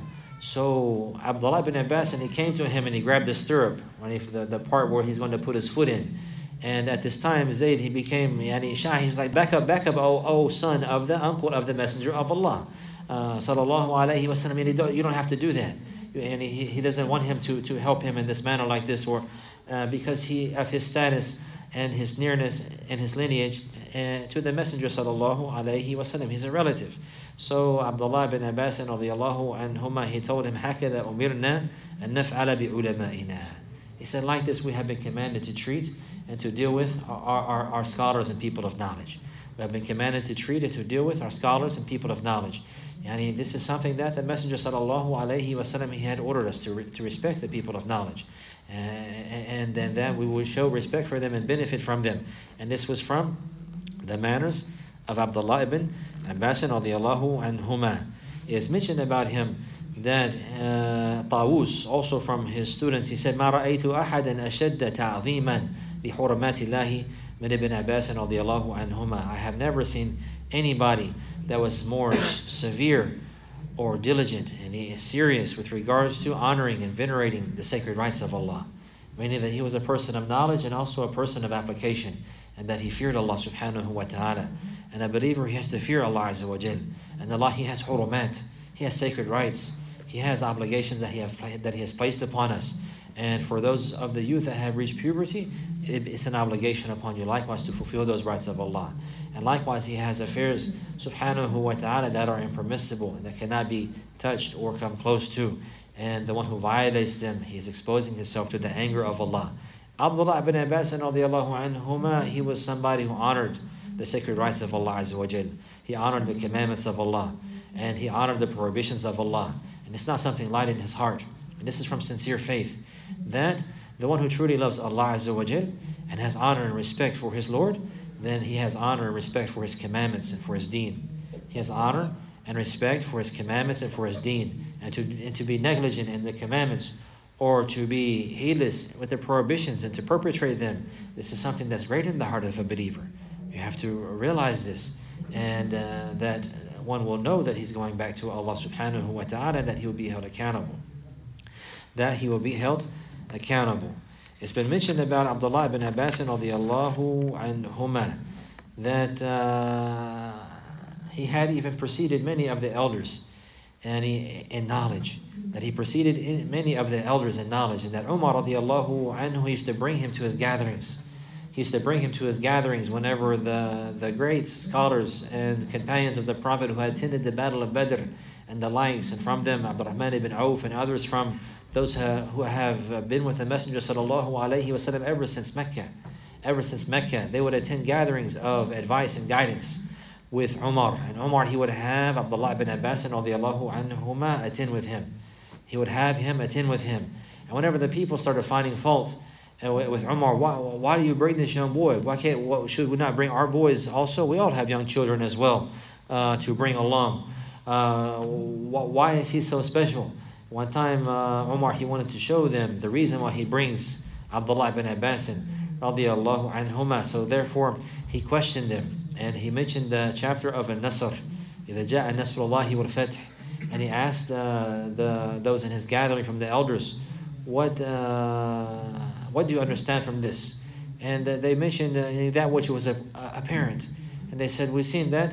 So Abdullah ibn Abbas, and he came to him and he grabbed the stirrup, when he, the, the part where he's going to put his foot in. And at this time, Zayd, he became yani, shy. He was like, back up, back up, oh, oh son of the uncle of the Messenger of Allah. Uh, sallallahu alayhi wa sallam, you don't, you don't have to do that. And he, he doesn't want him to, to help him in this manner like this, or uh, because he of his status and his nearness and his lineage uh, to the Messenger sallallahu alayhi wa sallam. He's a relative. So Abdullah ibn Abbas radiallahu anhuma, he told him, هَكَذَا أُمِرْنَا أَن نَفْعَلَ بِعُلَمَائِنَا. He said, like this we have been commanded to treat and to deal with our, our, our scholars and people of knowledge. We have been commanded to treat and to deal with our scholars and people of knowledge. Yani this is something that the Messenger sallallahu alayhi wa sallam, he had ordered us to, re, to respect the people of knowledge. Uh, and then that we will show respect for them and benefit from them. And this was from the manners of Abdullah ibn Abbas radiallahu anhuma. It is mentioned about him that uh, Tawus, also from his students, he said, مَا رَأَيْتُ أَحَدًا أَشَدَّ تَعْظِيمًا لِحُرَمَاتِ اللَّهِ مِنْ ibn Abbas radiallahu anhuma. I have never seen anybody that was more severe or diligent and serious with regards to honoring and venerating the sacred rights of Allah. Meaning that he was a person of knowledge and also a person of application, and that he feared Allah subhanahu wa ta'ala. And a believer, he has to fear Allah azza wa jal. And Allah, he has hurumat, he has sacred rights, he has obligations that he, have, that he has placed upon us. And for those of the youth that have reached puberty, it, it's an obligation upon you likewise to fulfill those rights of Allah. And likewise, He has affairs, subhanahu wa ta'ala, that are impermissible and that cannot be touched or come close to. And the one who violates them, he is exposing himself to the anger of Allah. Abdullah ibn Abbas radiallahu anhuma, he was somebody who honored the sacred rights of Allah Azza wa Jal. He honored the commandments of Allah. And he honored the prohibitions of Allah. And it's not something light in his heart. And this is from sincere faith, that the one who truly loves Allah Azza wa Jal and has honor and respect for his Lord, then he has honor and respect for his commandments and for his deen. He has honor and respect for his commandments and for his deen. And to, and to be negligent in the commandments or to be heedless with the prohibitions and to perpetrate them, this is something that's great in the heart of a believer. You have to realize this, and uh, that one will know that he's going back to Allah subhanahu wa ta'ala, that he will be held accountable. That he will be held accountable. It's been mentioned about Abdullah ibn Abbas radiallahu anhuma that uh, he had even preceded many of the elders and he, in knowledge. That he preceded in many of the elders in knowledge. And that Umar radiallahu anhu used to bring him to his gatherings. He used to bring him to his gatherings whenever the, the great scholars and companions of the Prophet who had attended the Battle of Badr and the likes, and from them Abdurrahman ibn Auf and others from those who have been with the Messenger sallallahu alaihi wasallam ever since Mecca. Ever since Mecca, they would attend gatherings of advice and guidance with Umar. And Umar, he would have Abdullah ibn Abbas radiallahu anhuma attend with him. He would have him attend with him. And whenever the people started finding fault uh, with Umar, why, why do you bring this young boy? Why can't, what, should we not bring our boys also? We all have young children as well uh, to bring along. Uh, why is he so special? One time, uh, Umar, he wanted to show them the reason why he brings Abdullah ibn Abbas radiallahu anhuma. So therefore, he questioned them. And he mentioned the chapter of An-Nasr. إِذَا جَاءَ نَصْرُ اللَّهِ وَالْفَتْحِ. And he asked uh, the, those in his gathering from the elders, what, uh, what do you understand from this? And uh, they mentioned uh, that which was uh, apparent. And they said, we've seen that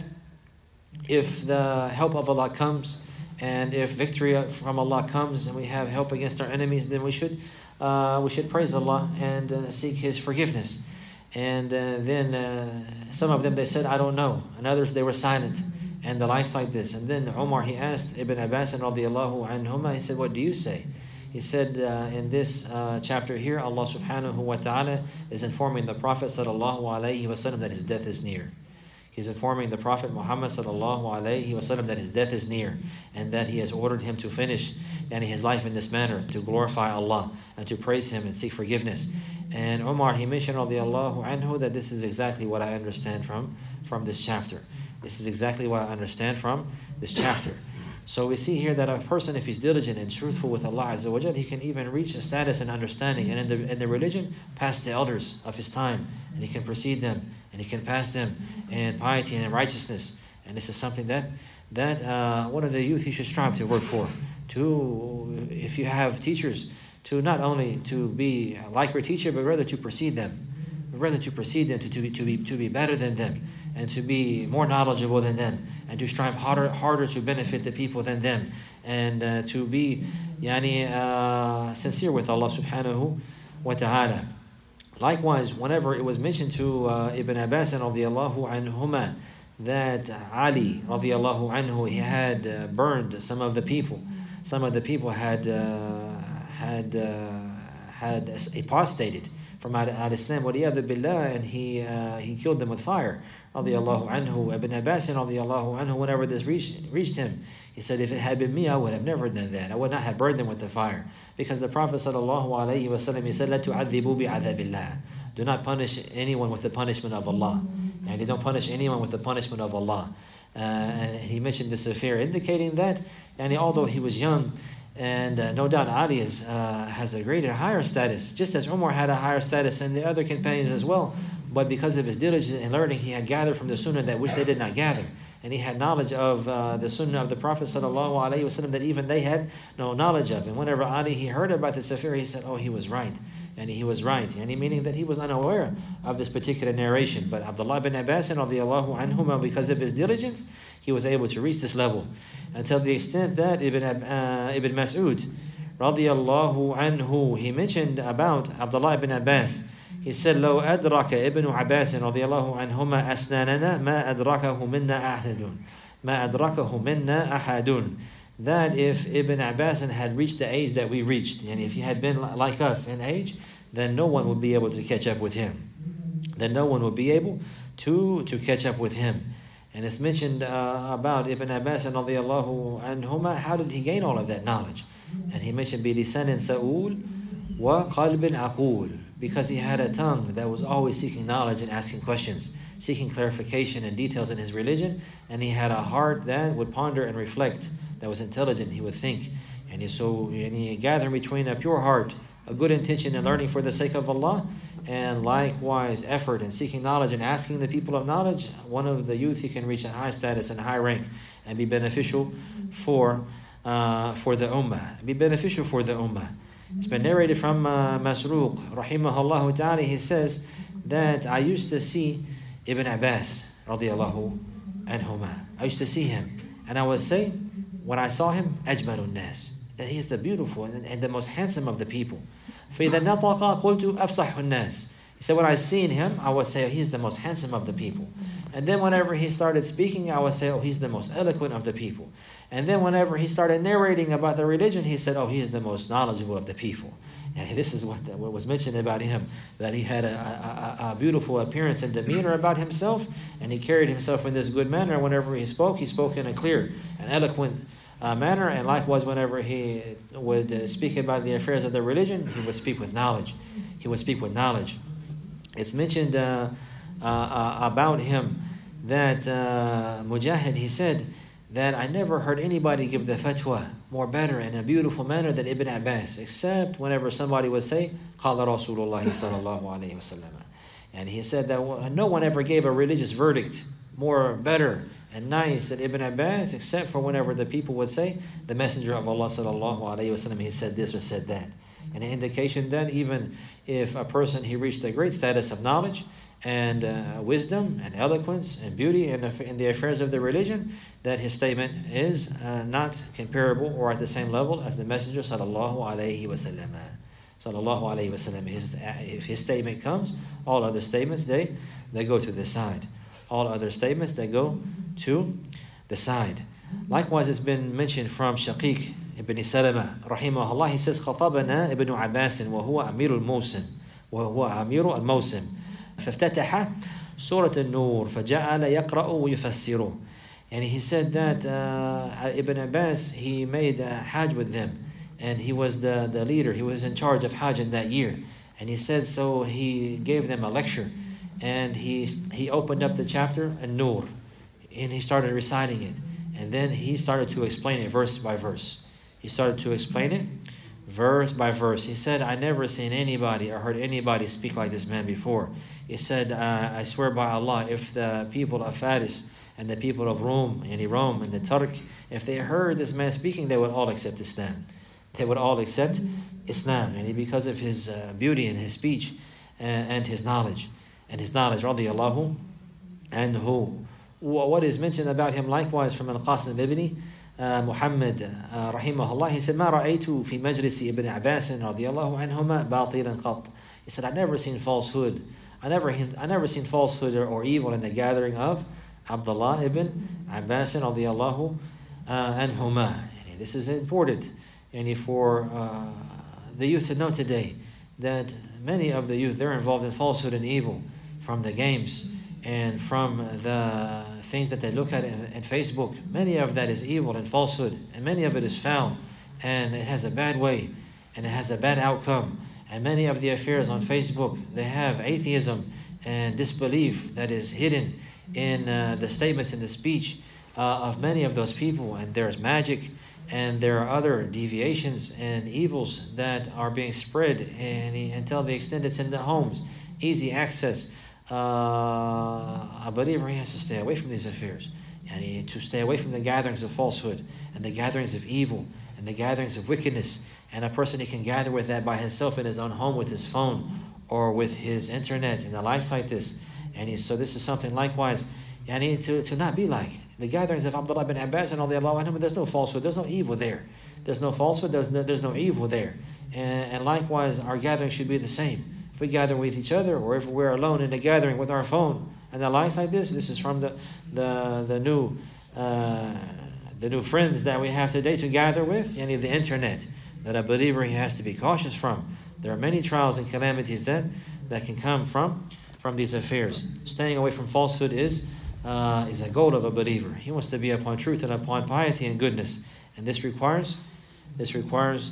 if the help of Allah comes, and if victory from Allah comes, and we have help against our enemies, then we should, uh, we should praise Allah and uh, seek His forgiveness. And uh, then uh, some of them, they said, I don't know. And others, they were silent. And the likes like this. And then Umar, he asked Ibn Abbas radiallahu anhuma, he said, what do you say? He said, uh, in this uh, chapter here, Allah subhanahu wa ta'ala is informing the Prophet sallallahu alayhi wa sallam that his death is near. He's informing the Prophet Muhammad sallallahu alayhi wa sallam that his death is near, and that he has ordered him to finish yani, his life in this manner, to glorify Allah and to praise Him and seek forgiveness. And Umar, he mentioned radiallahu anhu that this is exactly what I understand from, from this chapter. This is exactly what I understand from this chapter. So we see here that a person, if he's diligent and truthful with Allah Azza wa Jal, he can even reach a status and understanding, and in the, in the religion, past the elders of his time, and he can precede them, and he can pass them in piety and in righteousness. And this is something that that uh, one of the youth he should strive to work for. To, if you have teachers, to not only to be like your teacher, but rather to precede them, but rather to precede them, to, to, be, to, be, to be better than them, and to be more knowledgeable than them, and to strive harder harder to benefit the people than them, and uh, to be yani, uh, sincere with Allah subhanahu wa ta'ala. Likewise, whenever it was mentioned to uh, Ibn Abbas radiallahu anhuma that Ali radiallahu anhu, he had uh, burned some of the people. Some of the people had uh, had uh, had apostated from al-Islam, waliyadu billah, and he uh, he killed them with fire. Radiallahu anhu. Ibn Abbas radiallahu anhu, whenever this reached reached him, he said, if it had been me, I would have never done that. I would not have burned them with the fire. Because the Prophet sallallahu alaihi wasallam, he said, "La tu'adhibu bi'adhabillah." Do not punish anyone with the punishment of Allah. And they don't punish anyone with the punishment of Allah. Uh, and he mentioned this affair, indicating that, and although he was young, and uh, no doubt Ali is, uh, has a greater, higher status, just as Umar had a higher status and the other companions as well. But because of his diligence in learning, he had gathered from the Sunnah that which they did not gather. And he had knowledge of uh, the Sunnah of the Prophet sallallahu alaihi wasallam that even they had no knowledge of. And whenever Ali, he heard about this affair, he said, oh, he was right. And he was right. And he meaning that he was unaware of this particular narration. But Abdullah bin Abbas radiallahu anhuma, because of his diligence, he was able to reach this level. Until the extent that Ibn, uh, Ibn Mas'ud radiyallahu anhu, he mentioned about Abdullah ibn Abbas. He said, لو أدرك ابن عباس رضي الله عنهما أسناننا ما أدركه منا أحد ما أدركه منا أحد. That if Ibn Abbas had reached the age that we reached, and if he had been like us in age, then no one would be able to catch up with him. Then no one would be able to, to catch up with him. And it's mentioned uh, about Ibn Abbas radiallahu anhuma, how did he gain all of that knowledge? And he mentioned بِلِسَانٍ سَؤُولٍ وَقَلْبٍ عَقُولٍ, because he had a tongue that was always seeking knowledge and asking questions, seeking clarification and details in his religion, and he had a heart that would ponder and reflect, that was intelligent, he would think. And he, so, and he gathered between a pure heart, a good intention in learning for the sake of Allah, and likewise effort in seeking knowledge and asking the people of knowledge. One of the youth, he can reach a high status and high rank and be beneficial for uh, for the ummah, be beneficial for the ummah. It's been narrated from uh, Masruq, rahimahullah ta'ala. He says that I used to see Ibn Abbas, radiallahu anhuma. I used to see him, and I would say, when I saw him, أجمل الناس, that he is the beautiful and, and the most handsome of the people. فإذا نطق قلت أفصح الناس. He said, when I seen him, I would say, oh, he's the most handsome of the people. And then whenever he started speaking, I would say, oh, he's the most eloquent of the people. And then whenever he started narrating about the religion, he said, oh, he is the most knowledgeable of the people. And this is what, what was mentioned about him, that he had a, a, a beautiful appearance and demeanor about himself, and he carried himself in this good manner. Whenever he spoke, he spoke in a clear and eloquent uh, manner. And likewise, whenever he would uh, speak about the affairs of the religion, he would speak with knowledge. He would speak with knowledge. It's mentioned uh, uh, uh, about him that uh, Mujahid, he said that I never heard anybody give the fatwa more better in a beautiful manner than Ibn Abbas, except whenever somebody would say, قال رسول الله صلى الله عليه وسلم. And he said that no one ever gave a religious verdict more better and nice than Ibn Abbas, except for whenever the people would say, the Messenger of Allah sallallahu alaihi wasallam, he said this or said that. And an indication that even if a person, he reached a great status of knowledge and uh, wisdom and eloquence and beauty in, in the affairs of the religion, that his statement is uh, not comparable or at the same level as the Messenger sallallahu alaihi wasallam. Sallallahu alaihi wasallam. His, if his statement comes, all other statements, they, they go to the side. All other statements, they go to the side. Likewise, it's been mentioned from Shaqiq ibn Salama, rahimahullah. He says, خطبنا ابن عباس وهو أمير الموسم وهو أمير الموسم فافتتح سورة النور فجعل يقرأ ويفسره. And he said that uh, Ibn Abbas, he made a Hajj with them, and he was the, the leader, he was in charge of Hajj in that year. And he said, so he gave them a lecture, and he, he opened up the chapter An-Nur, and he started reciting it. And then he started to explain it verse by verse. He started to explain it verse by verse. He said, I never seen anybody or heard anybody speak like this man before. He said, uh, I swear by Allah, if the people of Faris and the people of Rome, and Rome and the Turk, if they heard this man speaking, they would all accept Islam. They would all accept Islam, and because of his uh, beauty and his speech and, and his knowledge, and his knowledge, radiyallahu anhu. What is mentioned about him likewise from Al-Qasim ibn uh, Muhammad, uh, rahimahullah, he said, ما رأيت في مجلس ابن عباس رضي الله عنهما باطلا قط. He said, I never seen falsehood. I never, I never seen falsehood or, or evil in the gathering of Abdullah ibn Abbas radiallahu anhuma. And this is important, and for uh, the youth to know today that many of the youth, they're involved in falsehood and evil, from the games and from the things that they look at in, in Facebook. Many of that is evil and falsehood, and many of it is foul, and it has a bad way, and it has a bad outcome. And many of the affairs on Facebook, they have atheism and disbelief that is hidden in uh, the statements and the speech uh, of many of those people. And there's magic, and there are other deviations and evils that are being spread, and until the extent it's in the homes, easy access. Uh, a believer, he has to stay away from these affairs, and he, to stay away from the gatherings of falsehood and the gatherings of evil and the gatherings of wickedness. And a person, he can gather with that by himself in his own home with his phone or with his internet and the likes like this. And he, so this is something likewise, yani, to, to not be like the gatherings of Abdullah bin Abbas and all the Allah anhum. There's no falsehood, there's no evil there. there's no falsehood, there's no, there's no evil there. And, and likewise, our gathering should be the same. If we gather with each other, or if we're alone in a gathering with our phone, and the likes like this, this is from the the the new uh, the new friends that we have today to gather with, yani the internet, that a believer he has to be cautious from. There are many trials and calamities that that can come from from these affairs. Staying away from falsehood is uh, is a goal of a believer. He wants to be upon truth and upon piety and goodness, and this requires this requires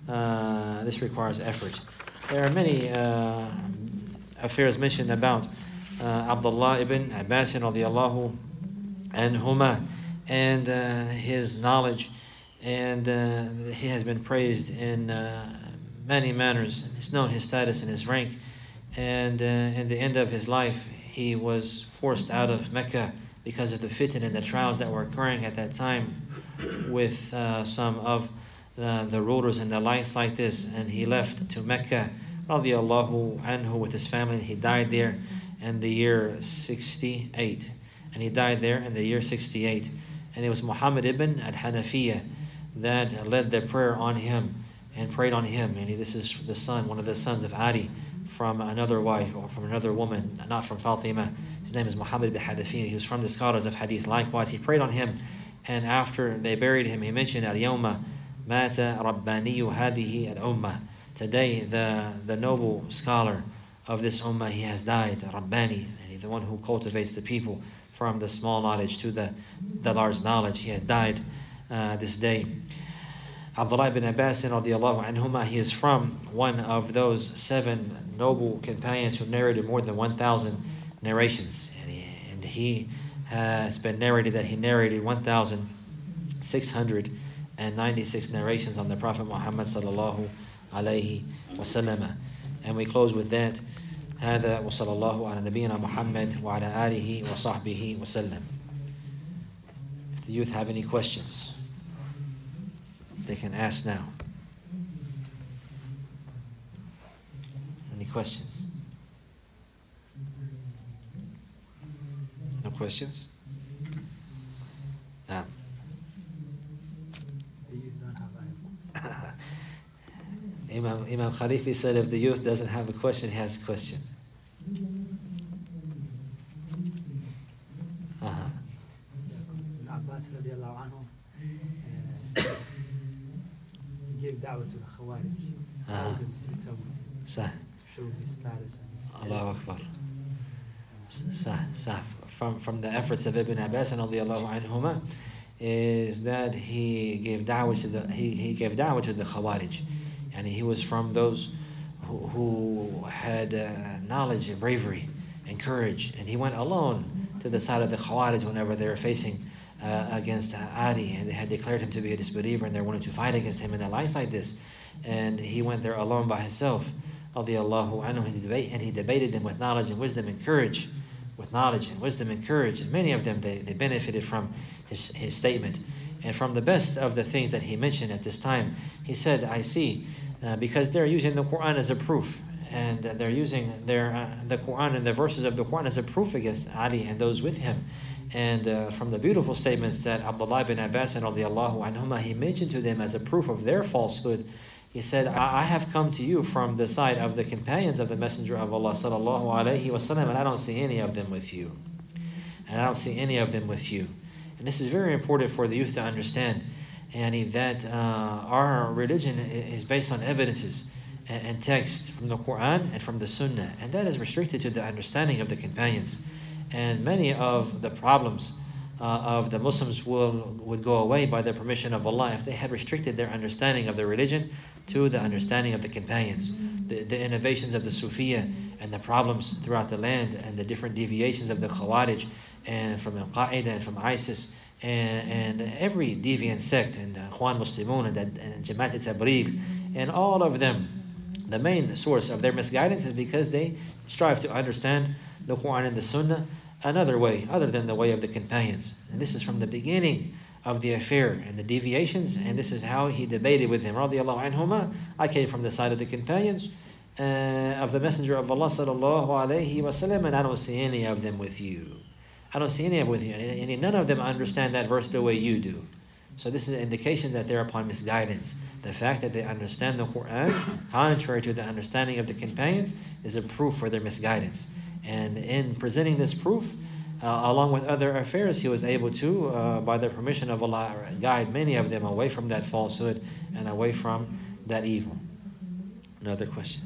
uh, this requires effort. There are many uh, affairs mentioned about uh, Abdullah ibn Abbas radiallahu anhuma, and uh, his knowledge, and uh, he has been praised in uh, many manners. It's known his status and his rank, and uh, in the end of his life he was forced out of Mecca because of the fitan and the trials that were occurring at that time with uh, some of the, the rulers and the likes like this, and he left to Mecca radiallahu anhu with his family. He died there in the year sixty-eight, and he died there in the year sixty-eight, and it was Muhammad ibn al-Hanafiyyah that led the prayer on him and prayed on him. And this is the son, one of the sons of Ali, from another wife or from another woman, not from Fatima. His name is Muhammad ibn Hanafiyyah. He was from the scholars of hadith. Likewise, he prayed on him, and after they buried him, he mentioned al-yawma mata rabbaniyu hadihi al-ummah. Today, the, the noble scholar of this ummah, he has died, Rabbani, and he's the one who cultivates the people from the small knowledge to the, the large knowledge. He had died uh, this day. Abdullah ibn Abbas radiallahu anhuma, he is from one of those seven noble companions who narrated more than one thousand narrations. And he, and he has been narrated that he narrated one thousand six hundred ninety-six narrations on the Prophet Muhammad sallallahu alayhi wasallam. And we close with that. هذا وصلى الله على نبينا محمد وعلى آله وصحبه وسلم. If the youth have any questions, they can ask now. Any questions? No questions? No. Imam, Imam Khalifi said if the youth doesn't have a question, he has a question. Uh-huh. Abbas radiallahu anhu gave da'wah to the Khawarij. Uh-huh. Sah. Show his status. Allahu Akbar. Sah, sah. From, from the efforts of Ibn Abbas radiallahu anhuma is that he gave da'wah to the he, he gave da'wah to the Khawarij. And he was from those who, who had uh, knowledge and bravery and courage. And he went alone to the side of the Khawarij whenever they were facing uh, against Ali, and they had declared him to be a disbeliever, and they wanted to fight against him in a life like this. And he went there alone by himself, radiallahu anhu, and he, debate, and he debated them with knowledge and wisdom and courage, with knowledge and wisdom and courage. And many of them, they, they benefited from his, his statement. And from the best of the things that he mentioned at this time, he said, I see, Uh, because they're using the Quran as a proof, and uh, they're using their uh, the Quran and the verses of the Quran as a proof against Ali and those with him. And uh, from the beautiful statements that Abdullah ibn Abbas radiallahu anhuma, he mentioned to them as a proof of their falsehood, he said, I, I have come to you from the side of the companions of the Messenger of Allah sallallahu alayhi wasallam, and I don't see any of them with you. And I don't see any of them with you. And this is very important for the youth to understand. And that uh, our religion is based on evidences and, and texts from the Quran and from the Sunnah, and that is restricted to the understanding of the companions. And many of the problems uh, of the Muslims will would go away by the permission of Allah if they had restricted their understanding of the religion to the understanding of the companions. The, the innovations of the Sufiya and the problems throughout the land and the different deviations of the Khawarij and from Al-Qaeda and from ISIS, And, and every deviant sect, and uh, Ikhwan Muslimun and, and Jamaat Tabligh, and all of them, the main source of their misguidance is because they strive to understand the Quran and the Sunnah another way, other than the way of the companions. And this is from the beginning of the affair and the deviations, and this is how he debated with them. Radiallahu anhuma, I came from the side of the companions uh, of the Messenger of Allah sallallahu alayhi wasallam, and I don't see any of them with you. I don't see any of them with you. And none of them understand that verse the way you do. So this is an indication that they're upon misguidance. The fact that they understand the Quran contrary to the understanding of the companions is a proof for their misguidance. And in presenting this proof, uh, along with other affairs, he was able to, uh, by the permission of Allah, guide many of them away from that falsehood and away from that evil. Another question.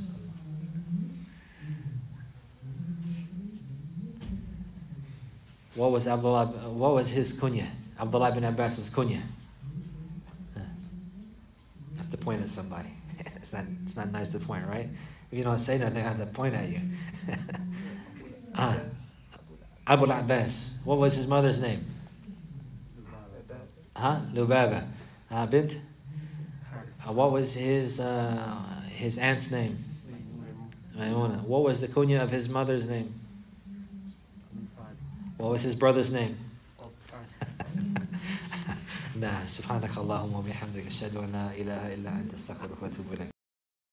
What was Abdullah? What was his kunya? Abdullah ibn Abbas's kunya. Uh, I have to point at somebody. It's not. It's not nice to point, right? If you don't say nothing, I have to point at you. uh, Abu Abbas. What was his mother's name? Huh? Lubaba. Uh, bint. Uh, what was his uh, his aunt's name? Maymuna. What was the kunya of his mother's name? What was his brother's name? نعم سبحانك اللهم وبحمدك أشهد أن لا إله إلا أنت أستغفرك وأتوب إليك